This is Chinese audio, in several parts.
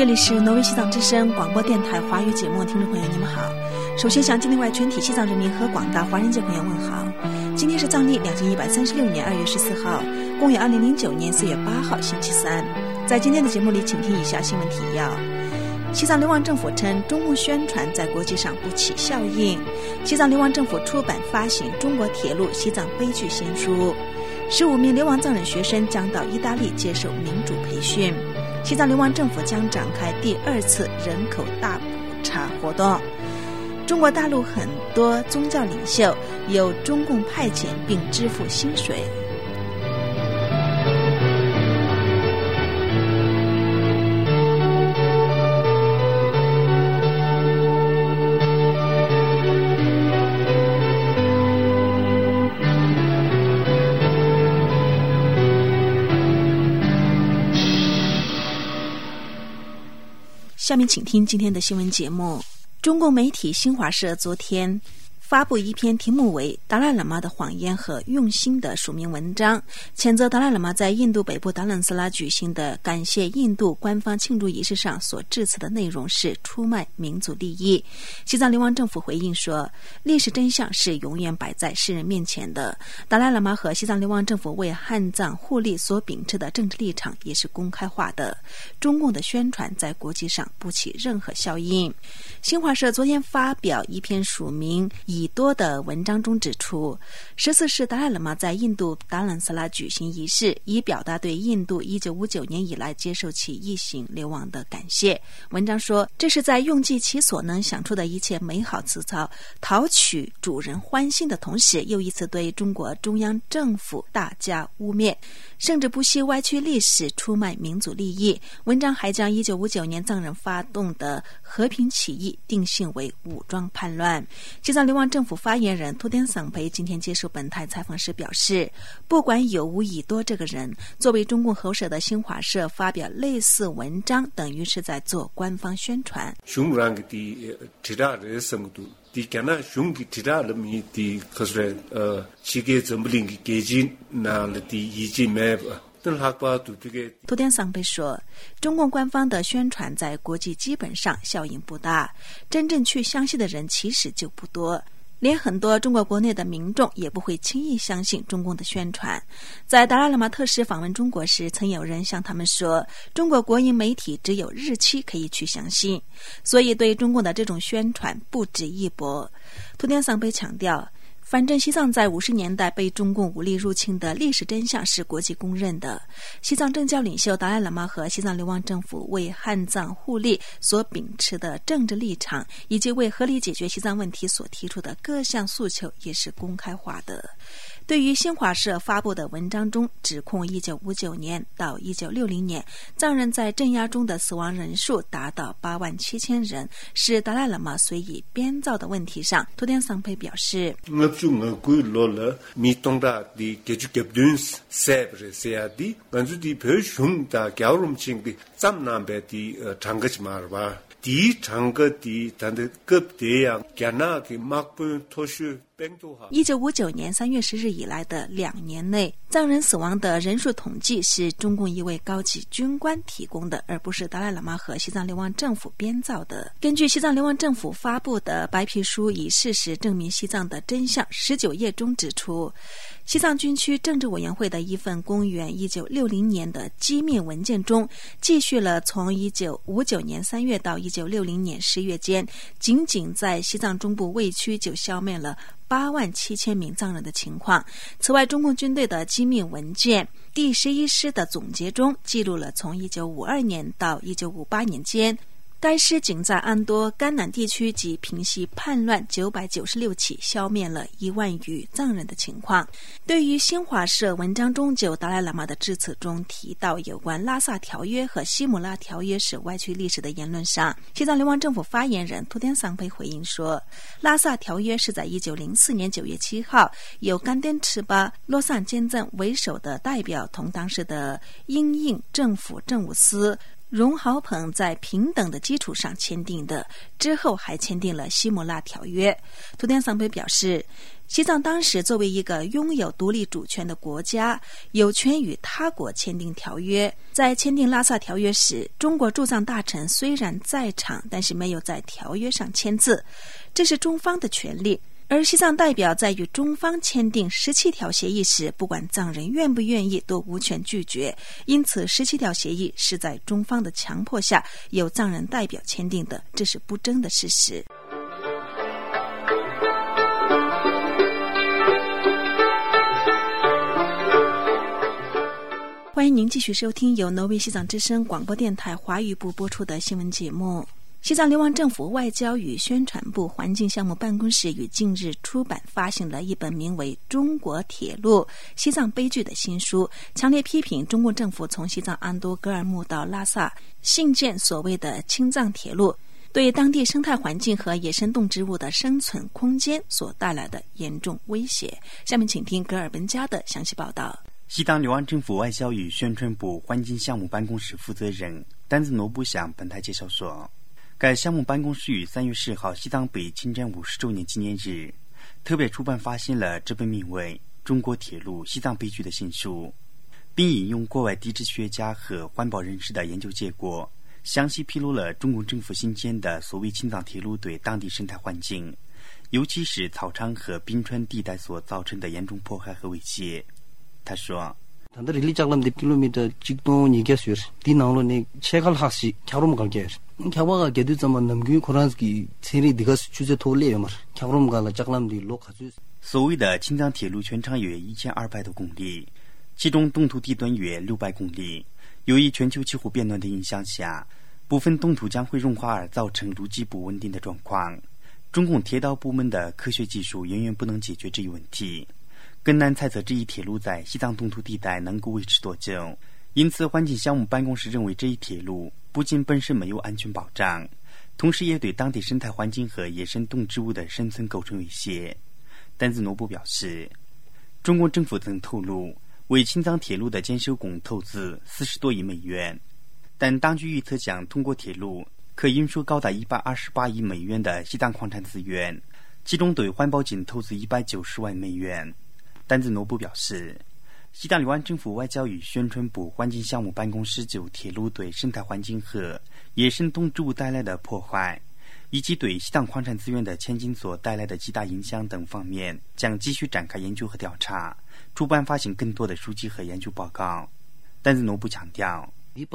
这里是挪威西藏之声广播电台华语节目，听众朋友你们好。首先向境内外全体西藏人民和广大华人界朋友问好。今天是藏历2136年2月14号，公元2009年4月8号，星期三。在今天的节目里，请听以下新闻提要。西藏流亡政府称，中共宣传在国际上不起效应。西藏流亡政府出版发行《中国铁路西藏悲剧新书》。15名流亡藏人学生将到意大利接受民主培训。西藏流亡政府将展开第2次人口大普查活动。中国大陆很多宗教领袖由中共派遣并支付薪水。下面请听今天的新闻节目。中共媒体新华社昨天发布一篇题目为《达赖喇嘛的谎言和用心》的署名文章，谴责达赖喇嘛在印度北部达兰斯拉举行的感谢印度官方庆祝仪式上所致辞的内容是出卖民族利益。西藏流亡政府回应说，历史真相是永远摆在世人面前的，达赖喇嘛和西藏流亡政府为汉藏互利所秉持的政治立场也是公开化的，中共的宣传在国际上不起任何效应。新华社昨天发表一篇署名以多的文章中指出，14世达赖喇嘛在印度达兰斯拉举行仪式，以表达对印度1959年以来接受其异行流亡的感谢。文章说，这是在用尽其所能想出的一切美好词藻，讨取主人欢心的同时，又一次对中国中央政府大加污蔑，甚至不惜歪曲历史，出卖民族利益。文章还将1959年藏人发动的和平起义定性为武装叛乱。西藏流亡政府发言人图典桑培今天接受本台采访时表示，不管有无以多这个人，作为中共喉舌的新华社发表类似文章，等于是在做官方宣传。图典桑培说，中共官方的宣传在国际基本上效应不大，真正去相信的人其实就不多，连很多中国国内的民众也不会轻易相信中共的宣传。在达赖喇嘛特使访问中国时，曾有人向他们说，中国国营媒体只有日期可以去相信，所以对中共的这种宣传不值一驳。图典桑培强调，反正西藏在50年代被中共武力入侵的历史真相是国际公认的。西藏政教领袖达赖喇嘛和西藏流亡政府为汉藏互利所秉持的政治立场，以及为合理解决西藏问题所提出的各项诉求也是公开化的。对于新华社发布的文章中指控1959年到1960年藏人在镇压中的死亡人数达到87000人，是达赖喇嘛随意编造的问题上，图典桑培表示，1959年3月10日以来的2年内，藏人死亡的人数统计是中共一位高级军官提供的，而不是达赖喇嘛和西藏流亡政府编造的。根据西藏流亡政府发布的白皮书以事实证明西藏的真相19页中指出，西藏军区政治委员会的一份公元1960年的机密文件中，记叙了从1959年3月到1960年10月间，仅仅在西藏中部卫区就消灭了87000名藏人的情况。此外，中共军队的机密文件第11师的总结中记录了从1952年到1958年间，该师仅在安多甘南地区及平息叛乱996起，消灭了1万余藏人的情况。对于新华社文章中就达赖喇嘛的致辞中提到有关拉萨条约和西姆拉条约是歪曲历史的言论上，西藏流亡政府发言人图典桑培回应说，拉萨条约是在1904年9月7号由甘丹赤巴、洛桑坚赞为首的代表同当时的英印政府政务司荣豪鹏在平等的基础上签订的，之后还签订了西姆拉条约。图典桑培表示， 西藏当时作为一个拥有独立主权的国家，有权与他国签订条约。在签订拉萨条约时，中国驻藏大臣虽然在场，但是没有在条约上签字，这是中方的权利。而西藏代表在与中方签订17条协议时，不管藏人愿不愿意都无权拒绝，因此17条协议是在中方的强迫下由藏人代表签订的，这是不争的事实。欢迎您继续收听由挪威西藏之声广播电台华语部播出的新闻节目。西藏流亡政府外交与宣传部环境项目办公室于近日出版发行了一本名为《中国铁路西藏悲剧》的新书，强烈批评中共政府从西藏安都格尔木到拉萨兴建所谓的青藏铁路，对当地生态环境和野生动植物的生存空间所带来的严重威胁。下面请听格尔本加的详细报道。 西藏流亡政府外交与宣传部环境项目办公室负责人丹子诺布向本台介绍说，该项目办公室于3月10号西藏被侵占50周年纪念日特别出版发行了这本名为《中国铁路西藏悲剧》的新书，并引用国外地质学家和环保人士的研究结果，详细披露了中共政府新建的所谓青藏铁路对当地生态环境，尤其是草场和冰川地带所造成的严重迫害和威胁。他说，所谓的青藏铁路全长约1200多公里，其中东土地段约600公里。由于全球气候变暖的影响下，部分冻土将会融化而造成路基不稳定的状况。中共铁道部门的科学技术远远不能解决这一问题，更难猜测这一铁路在西藏冻土地带能够维持多久。因此环境项目办公室认为这一铁路不仅本身没有安全保障，同时也对当地生态环境和野生动植物的生存构成威胁。丹子诺布表示，中国政府曾透露为青藏铁路的建设共投资40多亿美元，但当局预测将通过铁路可运输高达128亿美元的西藏矿产资源，其中对环保仅投资190万美元。丹子诺布表示，西藏流亡政府外交与宣传部环境项目办公室就铁路对生态环境和野生动植物带来的破坏，以及对西藏矿产资源的前景所带来的极大影响等方面，将继续展开研究和调查，出版发行更多的书籍和研究报告。丹子诺布强调，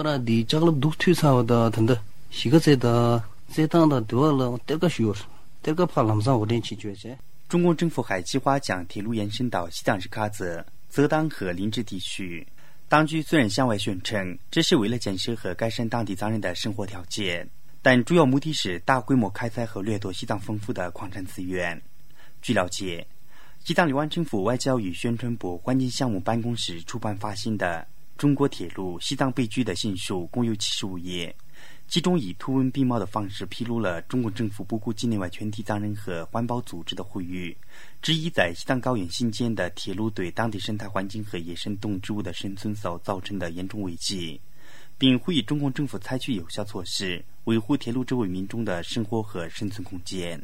中共政府还计划将铁路延伸到西藏日喀则、泽当和林芝地区。当局虽然向外宣称这是为了建设和改善当地藏人的生活条件，但主要目的是大规模开采和掠夺西藏丰富的矿产资源。据了解，西藏流亡政府外交与宣传部环境项目办公室出版发行的《中国铁路西藏悲剧》的新书共有75页，其中以图文并茂的方式披露了中国政府不顾境内外全体藏人和环保组织的呼吁，质疑在西藏高原新建的铁路对当地生态环境和野生动植物的生存所造成的严重危机，并呼吁中共政府采取有效措施，维护铁路周围民众的生活和生存空间。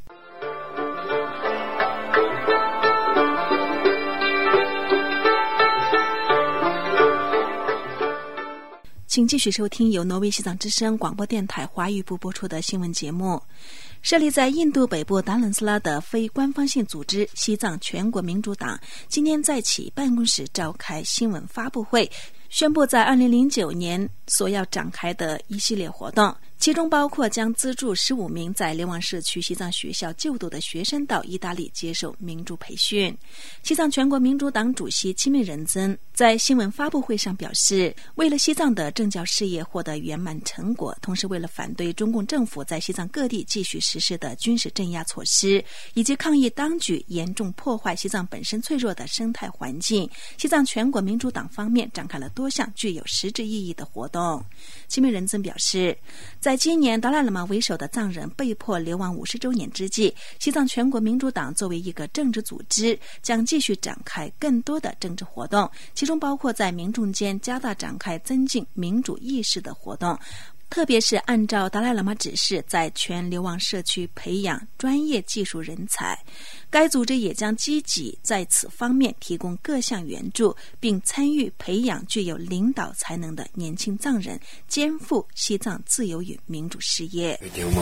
请继续收听由挪威西藏之声广播电台华语部播出的新闻节目。设立在印度北部达兰斯拉的非官方性组织西藏全国民主党今天在其办公室召开新闻发布会，宣布在2009年所要展开的一系列活动，其中包括将资助15名在流亡社区西藏学校就读的学生到意大利接受民主培训。西藏全国民主党主席钦美仁增在新闻发布会上表示，为了西藏的政教事业获得圆满成果，同时为了反对中共政府在西藏各地继续实施的军事镇压措施，以及抗议当局严重破坏西藏本身脆弱的生态环境，西藏全国民主党方面展开了多项具有实质意义的活动。钦美仁增表示，在今年达赖喇嘛为首的藏人被迫流亡50周年之际，西藏全国民主党作为一个政治组织，将继续展开更多的政治活动，其中包括在民众间加大展开增进民主意识的活动，特别是按照达赖喇嘛指示，在全流亡社区培养专业技术人才。 该组织也将积极在此方面提供各项援助，并参与培养具有领导才能的年轻藏人，肩负西藏自由与民主事业。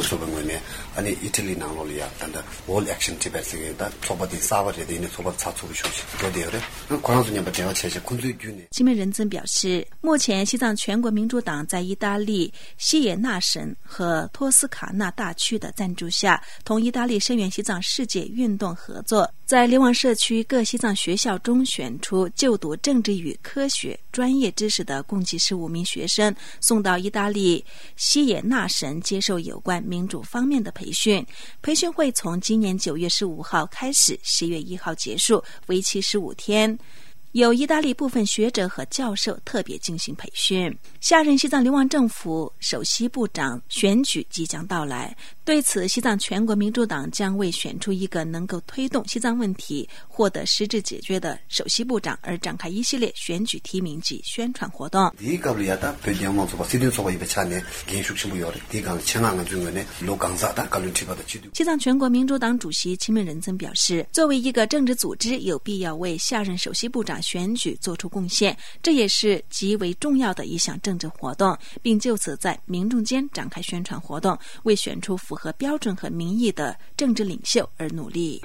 金门仁增表示，目前西藏全国民主党在意大利西也纳省和托斯卡纳大区的赞助下，同意大利声援西藏世界运动合作，在流亡社区各西藏学校中选出就读政治与科学专业知识的共计15名学生，送到意大利西也纳省接受有关民主方面的培训。培训会从今年9月15号开始，10月1号结束，为期15天。有意大利部分学者和教授特别进行培训。下任西藏流亡政府首席部长选举即将到来，对此，西藏全国民主党将为选出一个能够推动西藏问题获得实质解决的首席部长而展开一系列选举提名及宣传活动。西藏全国民主党主席钦门仁增表示，作为一个政治组织，有必要为下任首席部长选举做出贡献，这也是极为重要的一项政治活动，并就此在民众间展开宣传活动，为选出符合标准和民意的政治领袖而努力。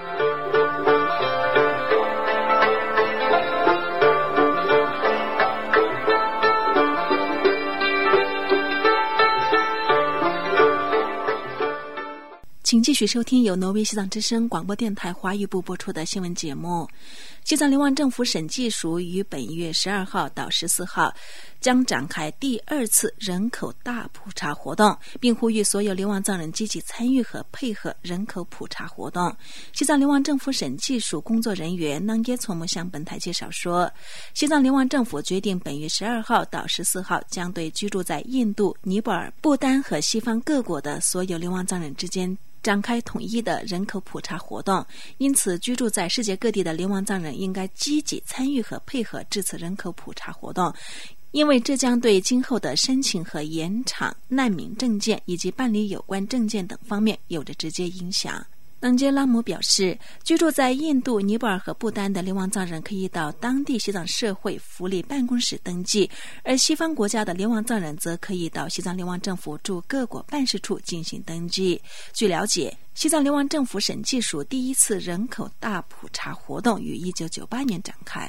请继续收听由挪威西藏之声广播电台华语部播出的新闻节目。西藏流亡政府审计署于本月12号到14号将展开第2次人口大普查活动，并呼吁所有流亡藏人积极参与和配合人口普查活动。西藏流亡政府审计署工作人员南耶措木向本台介绍说，西藏流亡政府决定本月12号到14号将对居住在印度、尼泊尔、不丹和西方各国的所有流亡藏人之间展开统一的人口普查活动，因此居住在世界各地的流亡藏人应该积极参与和配合这次人口普查活动，因为这将对今后的申请和延长难民证件以及办理有关证件等方面有着直接影响。当杰拉姆表示，居住在印度、尼泊尔和不丹的流亡藏人可以到当地西藏社会福利办公室登记，而西方国家的流亡藏人则可以到西藏流亡政府驻各国办事处进行登记。据了解，西藏流亡政府审计署第1次人口大普查活动于1998年展开。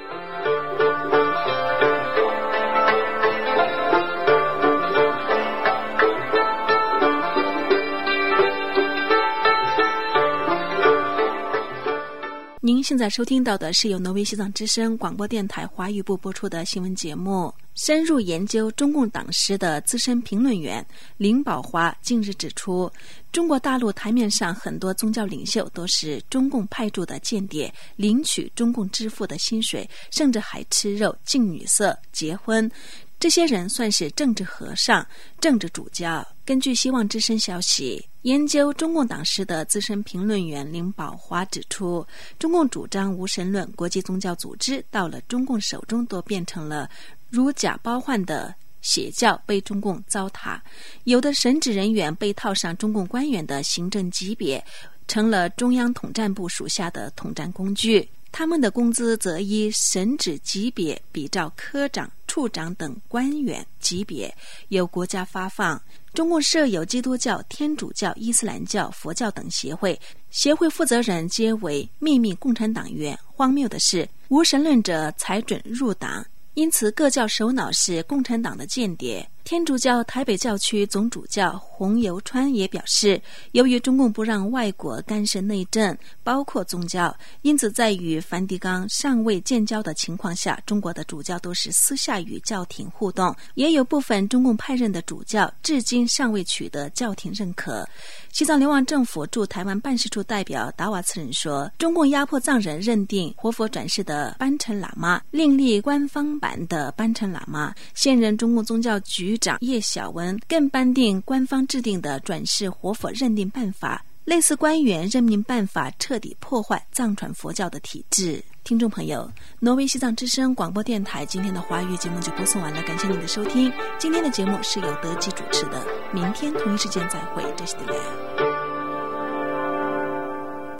您现在收听到的是由挪威西藏之声广播电台华语部播出的新闻节目。深入研究中共党史的资深评论员林宝华近日指出，中国大陆台面上很多宗教领袖都是中共派驻的间谍，领取中共支付的薪水，甚至还吃肉、近女色、结婚。这些人算是政治和尚、政治主教。根据希望之声消息，研究中共党史的资深评论员林宝华指出，中共主张无神论国际宗教组织到了中共手中都变成了如假包换的邪教，被中共糟蹋。有的神职人员被套上中共官员的行政级别，成了中央统战部属下的统战工具。他们的工资则依神职级别比照科长、处长等官员级别由国家发放。中共设有基督教、天主教、伊斯兰教、佛教等协会，协会负责人皆为秘密共产党员。荒谬的是，无神论者才准入党，因此各教首脑是共产党的间谍。天主教台北教区总主教洪游川也表示，由于中共不让外国干涉内政，包括宗教，因此在与梵蒂冈尚未建交的情况下，中国的主教都是私下与教廷互动，也有部分中共派任的主教至今尚未取得教廷认可。西藏流亡政府驻台湾办事处代表达瓦茨人说，中共压迫藏人认定活佛转世的班禅喇嘛，另立官方版的班禅喇嘛。现任中共宗教局长叶小文更颁定官方制定的转世活佛认定办法，类似官员任命办法，彻底破坏藏传佛教的体制。听众朋友，挪威西藏之声广播电台今天的华语节目就播送完了，感谢您的收听。今天的节目是由德基主持的，明天同一时间再会，这是的